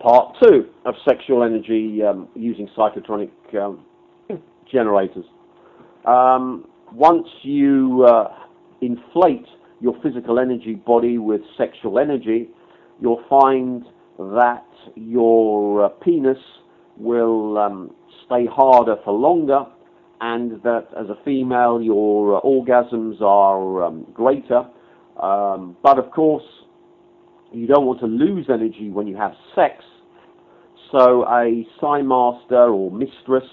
part two of sexual energy using psychotronic generators. Once you inflate your physical energy body with sexual energy, you'll find that your penis will stay harder for longer, and that as a female your orgasms are greater. But of course, you don't want to lose energy when you have sex, so a Psi master or mistress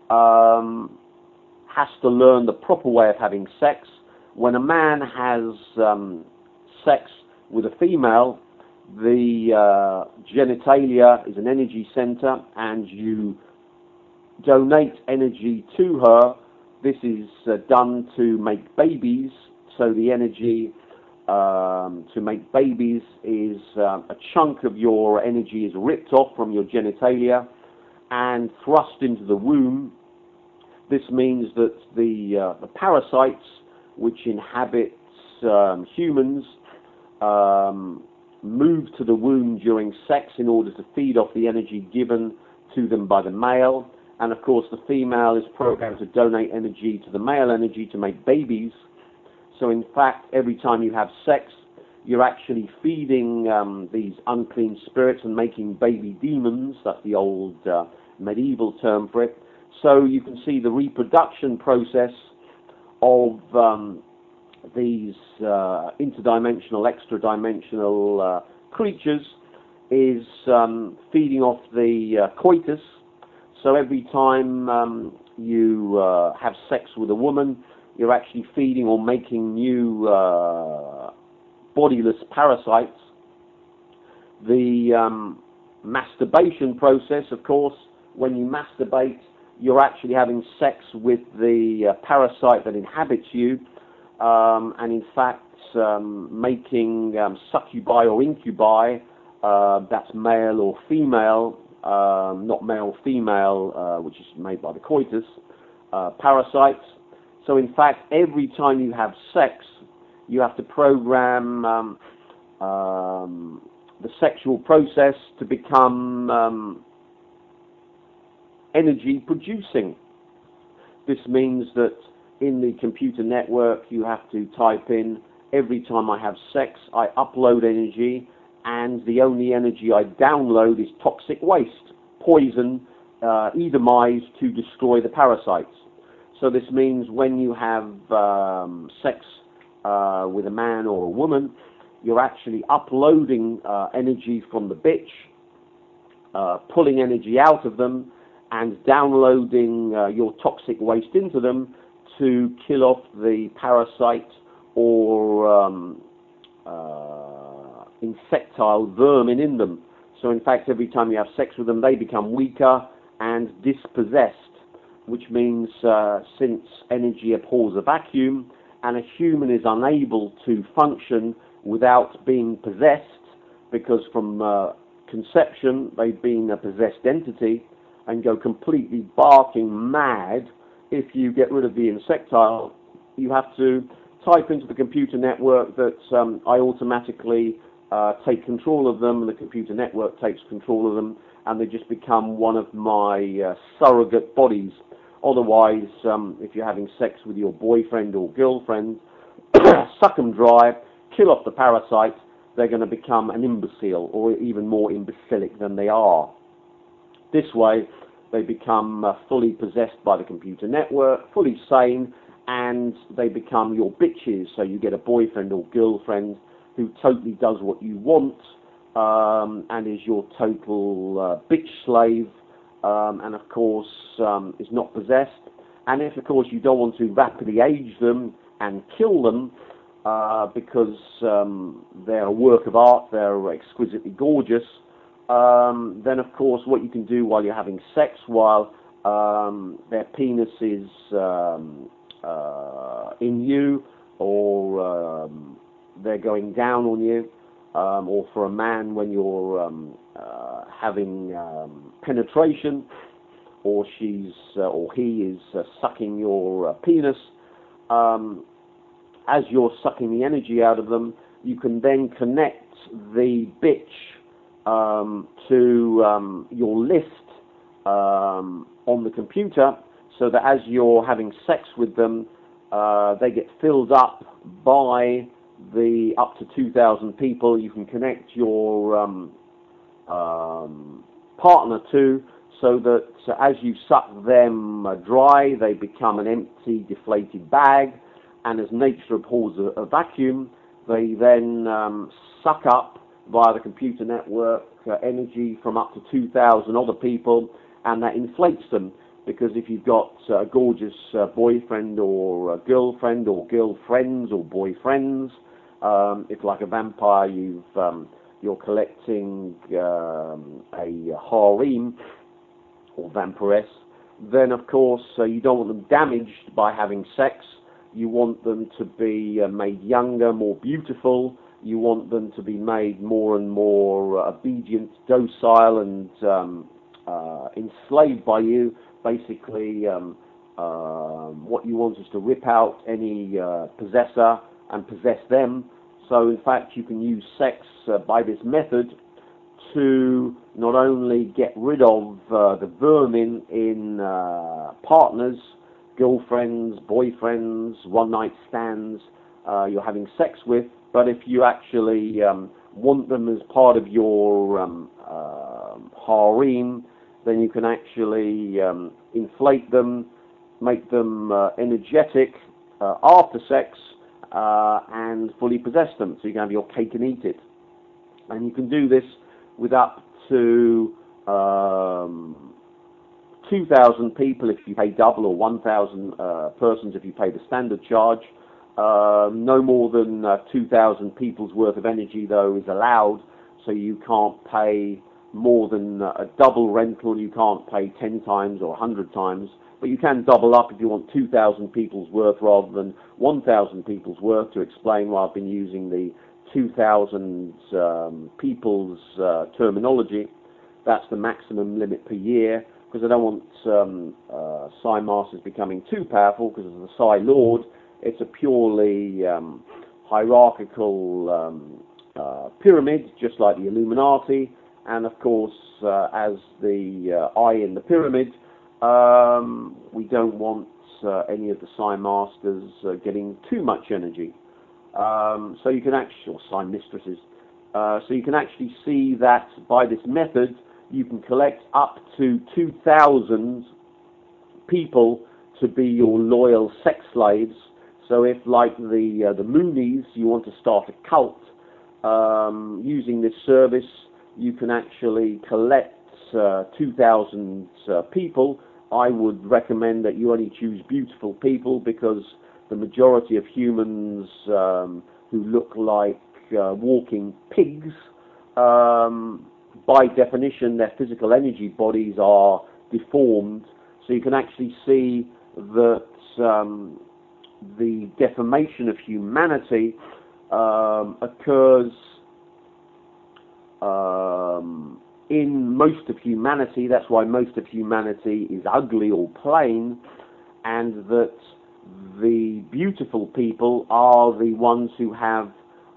has to learn the proper way of having sex. When a man has sex with a female, the genitalia is an energy center, and you donate energy to her. This is done to make babies, so the energy to make babies is a chunk of your energy is ripped off from your genitalia and thrust into the womb. This means that the parasites which inhabit humans move to the womb during sex in order to feed off the energy given to them by the male. And of course the female is programmed to donate energy to the male energy to make babies. So in fact, every time you have sex, you're actually feeding these unclean spirits and making baby demons. That's the old medieval term for it. So you can see the reproduction process of these interdimensional, extra-dimensional creatures is feeding off the coitus. So every time you have sex with a woman, you're actually feeding or making new bodiless parasites. The masturbation process, of course, when you masturbate, you're actually having sex with the parasite that inhabits you, and in fact making succubi or incubi, that's male or female, not male-female, which is made by the coitus, parasites. So in fact, every time you have sex, you have to program the sexual process to become energy producing. This means that in the computer network you have to type in, every time I have sex I upload energy, and the only energy I download is toxic waste, poison, Edomized to destroy the parasites. So this means when you have sex with a man or a woman, you're actually uploading energy from the bitch, pulling energy out of them, and downloading your toxic waste into them to kill off the parasite or insectile vermin in them. So in fact, every time you have sex with them, they become weaker and dispossessed, which means since energy abhors a vacuum, and a human is unable to function without being possessed, because from conception they've been a possessed entity, and go completely barking mad if you get rid of the insectile, you have to type into the computer network that I automatically take control of them, and the computer network takes control of them, and they just become one of my surrogate bodies. Otherwise, if you're having sex with your boyfriend or girlfriend, suck them dry, kill off the parasite, they're going to become an imbecile, or even more imbecilic than they are. This way, they become fully possessed by the computer network, fully sane, and they become your bitches. So you get a boyfriend or girlfriend who totally does what you want, and is your total bitch slave, and of course is not possessed. And if of course you don't want to rapidly age them and kill them, because they're a work of art, they're exquisitely gorgeous, then of course what you can do while you're having sex, while their penis is in you, or they're going down on you, or for a man when you're having penetration, or she's or he is sucking your penis, as you're sucking the energy out of them, you can then connect the bitch to your list on the computer, so that as you're having sex with them, they get filled up by the up to 2,000 people you can connect your partner to, so that as you suck them dry, they become an empty, deflated bag, and as nature abhors a vacuum, they then suck up via the computer network energy from up to 2,000 other people, and that inflates them. Because if you've got a gorgeous boyfriend or a girlfriend or girlfriends or boyfriends, if like a vampire you're collecting a harem or vampiress, then of course you don't want them damaged by having sex. You want them to be made younger, more beautiful. You want them to be made more and more obedient, docile, and enslaved by you. Basically, what you want is to rip out any possessor and possess them. So in fact, you can use sex by this method to not only get rid of the vermin in partners, girlfriends, boyfriends, one-night stands you're having sex with, but if you actually want them as part of your harem, then you can actually inflate them, make them energetic after sex, and fully possess them. So you can have your cake and eat it. And you can do this with up to 2,000 people if you pay double, or 1,000 persons if you pay the standard charge. No more than 2,000 people's worth of energy, though, is allowed, so you can't pay more than a double rental. You can't pay 10 times or 100 times, but you can double up if you want 2,000 people's worth rather than 1,000 people's worth, to explain why I've been using the 2,000 people's terminology. That's the maximum limit per year, because I don't want Psi Masters becoming too powerful, because as the Psi Lord, it's a purely hierarchical pyramid, just like the Illuminati. And of course, as the eye in the pyramid, we don't want any of the Psi Masters getting too much energy. So you can actually, or Psi Mistresses, so you can actually see that by this method, you can collect up to 2,000 people to be your loyal sex slaves. So if, like the Moonies, you want to start a cult using this service, you can actually collect 2,000 people. I would recommend that you only choose beautiful people, because the majority of humans who look like walking pigs, by definition, their physical energy bodies are deformed. So you can actually see that the deformation of humanity occurs in most of humanity. That's why most of humanity is ugly or plain, and that the beautiful people are the ones who have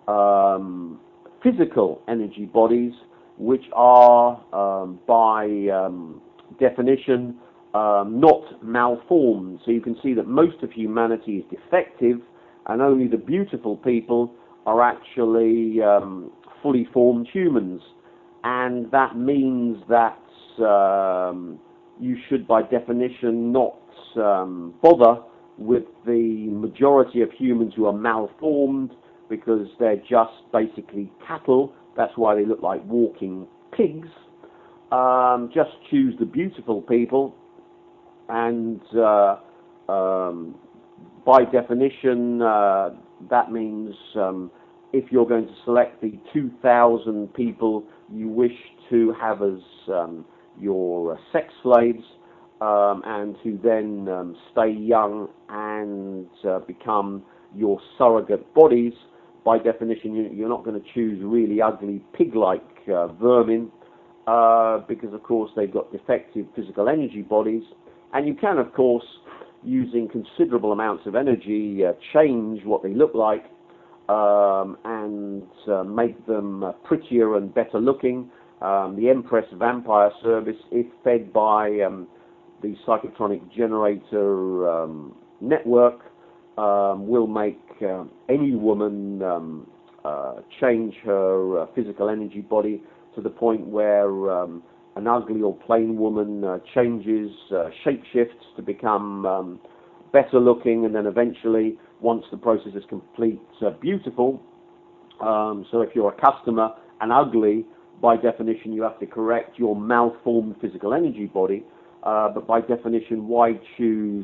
physical energy bodies, which are by definition not malformed. So you can see that most of humanity is defective, and only the beautiful people are actually fully formed humans. And that means that you should, by definition, not bother with the majority of humans who are malformed, because they're just basically cattle. That's why they look like walking pigs. Just choose the beautiful people, and by definition, that means if you're going to select the 2,000 people you wish to have as your sex slaves, and who then stay young and become your surrogate bodies, by definition you're not going to choose really ugly pig-like vermin, because of course they've got defective physical energy bodies. And you can, of course, using considerable amounts of energy, change what they look like, and make them prettier and better looking. The Empress Vampire Service, if fed by the psychotronic generator network, will make any woman change her physical energy body to the point where an ugly or plain woman changes, shapeshifts to become better looking, and then eventually, once the process is complete, beautiful. So if you're a customer and ugly, by definition you have to correct your malformed physical energy body, but by definition, why choose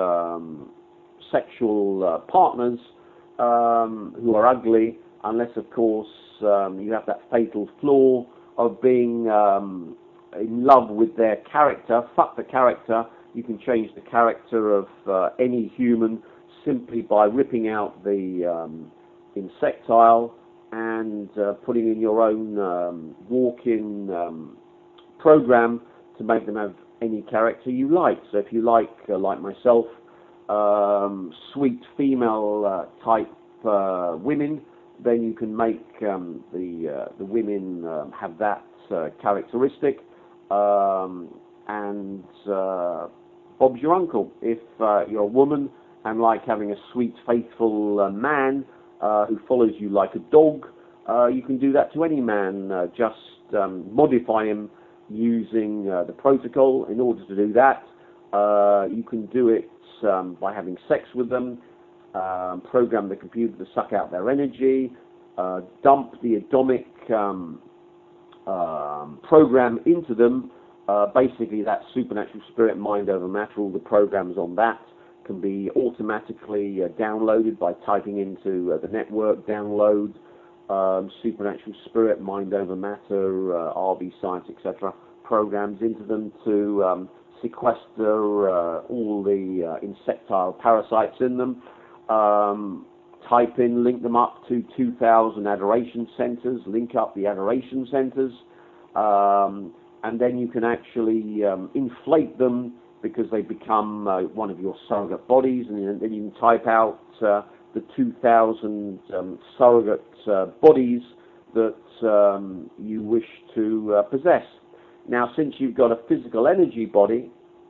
sexual partners who are ugly, unless of course you have that fatal flaw of being in love with their character. Fuck the character. You can change the character of any human simply by ripping out the insectile and putting in your own walk-in program to make them have any character you like. So if you like myself, sweet female type women, then you can make the women have that characteristic, and Bob's your uncle. If you're a woman and like having a sweet, faithful man who follows you like a dog, you can do that to any man. Just modify him using the protocol. In order to do that, you can do it by having sex with them, program the computer to suck out their energy, dump the atomic program into them. Basically, that supernatural spirit, mind over matter, all the programs on that can be automatically downloaded by typing into the network, download supernatural spirit, mind over matter, RV science, etc. programs into them to sequester all the insectile parasites in them. Link them up to 2,000 adoration centers, link up the adoration centers, and then you can actually inflate them because they become one of your surrogate bodies, and then you can type out the 2,000 surrogate bodies that you wish to possess. Now, since you've got a physical energy body,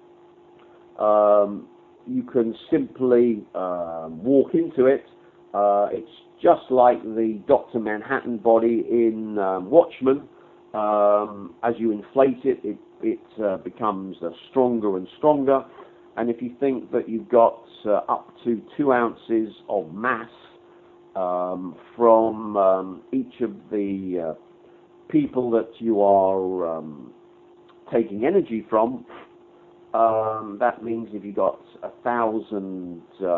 you can simply walk into it. It's just like the Dr. Manhattan body in Watchmen. As you inflate it, it becomes stronger and stronger. And if you think that you've got up to 2 ounces of mass from each of the people that you are taking energy from, that means if you've got 1,000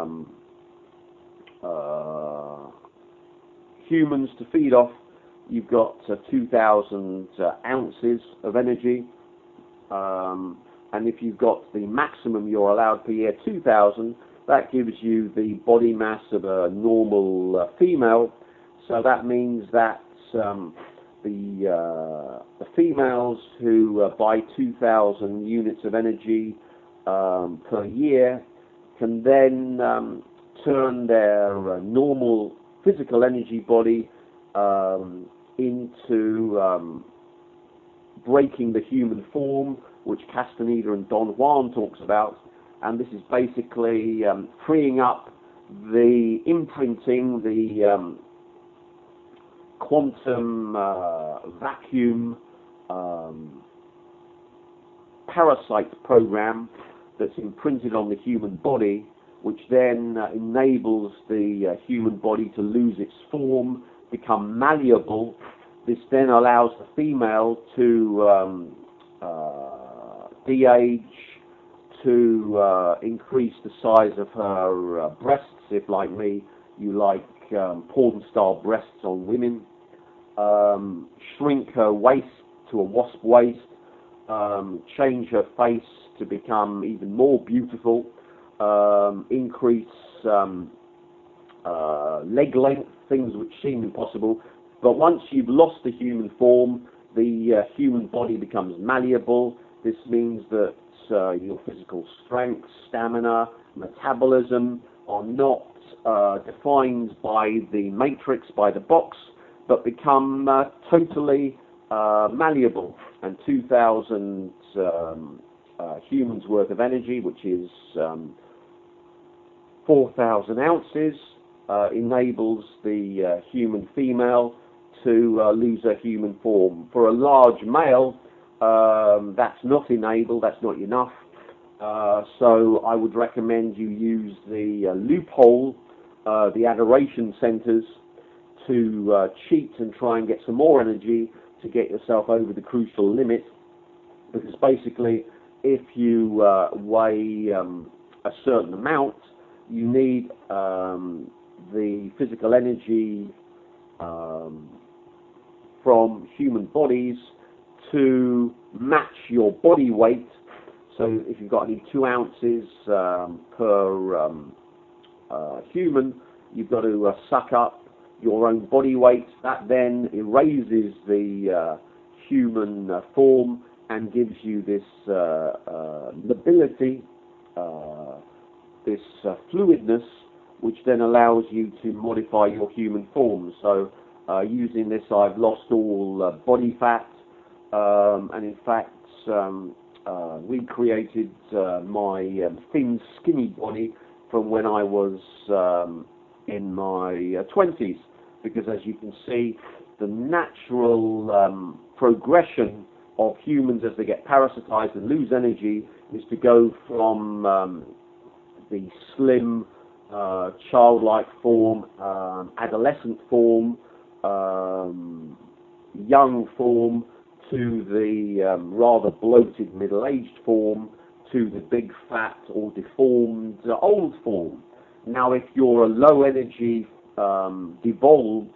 humans to feed off, you've got 2,000 ounces of energy. And if you've got the maximum you're allowed per year, 2,000, that gives you the body mass of a normal female. So that means that the females who buy 2,000 units of energy per year can then turn their normal physical energy body into breaking the human form, which Castaneda and Don Juan talks about. And this is basically freeing up the imprinting, the quantum vacuum parasite program that's imprinted on the human body, which then enables the human body to lose its form, become malleable. This then allows the female to de-age, to increase the size of her breasts, if like me, you like porn-style breasts on women, shrink her waist to a wasp waist, change her face to become even more beautiful, increase leg length, things which seem impossible. But once you've lost the human form, the human body becomes malleable. This means that your physical strength, stamina, metabolism are not defined by the matrix, by the box, but become totally malleable, and 2,000 humans worth of energy, which is 4,000 ounces, enables the human female to lose her human form. For a large male, that's not enabled, that's not enough. So I would recommend you use the loophole, the adoration centers, to cheat and try and get some more energy to get yourself over the crucial limit. Because basically, if you weigh a certain amount, you need the physical energy from human bodies to match your body weight. So if you've got only 2 ounces per human, you've got to suck up your own body weight. That then erases the human form and gives you this mobility, this fluidness, which then allows you to modify your human form. So using this, I've lost all body fat, and in fact recreated my thin, skinny body from when I was in my 20s. Because as you can see, the natural progression of humans as they get parasitized and lose energy is to go from the slim, childlike form, adolescent form, young form, to the rather bloated middle-aged form, to the big fat or deformed old form. Now if you're a low energy, devolved,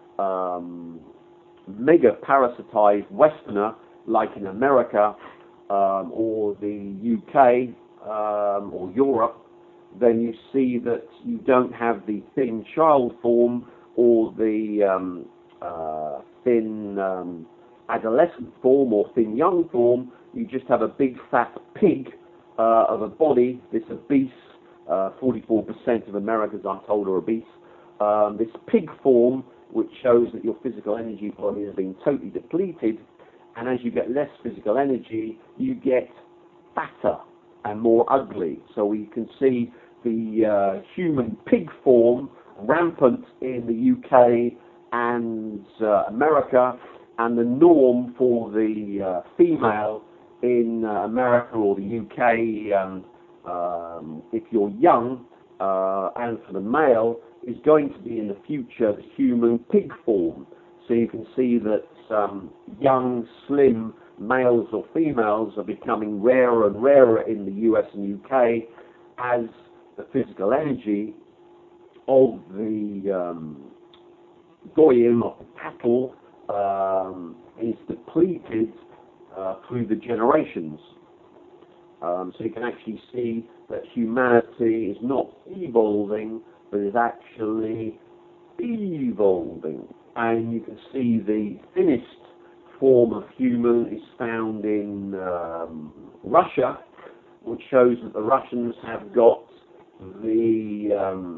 mega parasitized Westerner, like in America or the UK or Europe, then you see that you don't have the thin child form or the thin adolescent form or thin young form. You just have a big fat pig of a body, this obese, 44% of Americans, I'm told, are obese. This pig form, which shows that your physical energy body has been totally depleted, and as you get less physical energy, you get fatter and more ugly. So we can see the human pig form rampant in the UK and America, and the norm for the female in America or the UK, if you're young, and for the male, is going to be in the future the human pig form. So you can see that young, slim males or females are becoming rarer and rarer in the US and UK as the physical energy of the goyim, of the cattle, is depleted through the generations. So you can actually see that humanity is not evolving, but is actually evolving. And you can see the thinnest form of human is found in Russia, which shows that the Russians have got the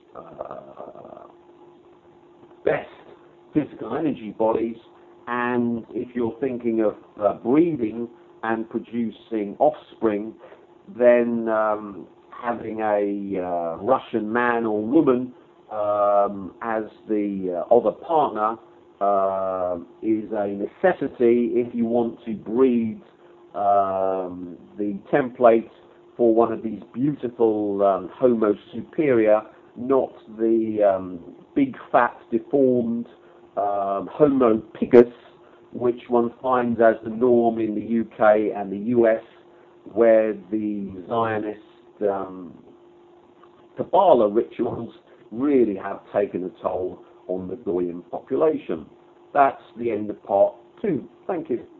best physical energy bodies. And if you're thinking of breeding and producing offspring, then having a Russian man or woman as the other partner is a necessity if you want to breed the template for one of these beautiful Homo superior, not the big fat deformed Homo pigus, which one finds as the norm in the UK and the US, where the Zionist Kabbalah rituals really have taken a toll on the Goyim population. That's the end of part 2. Thank you.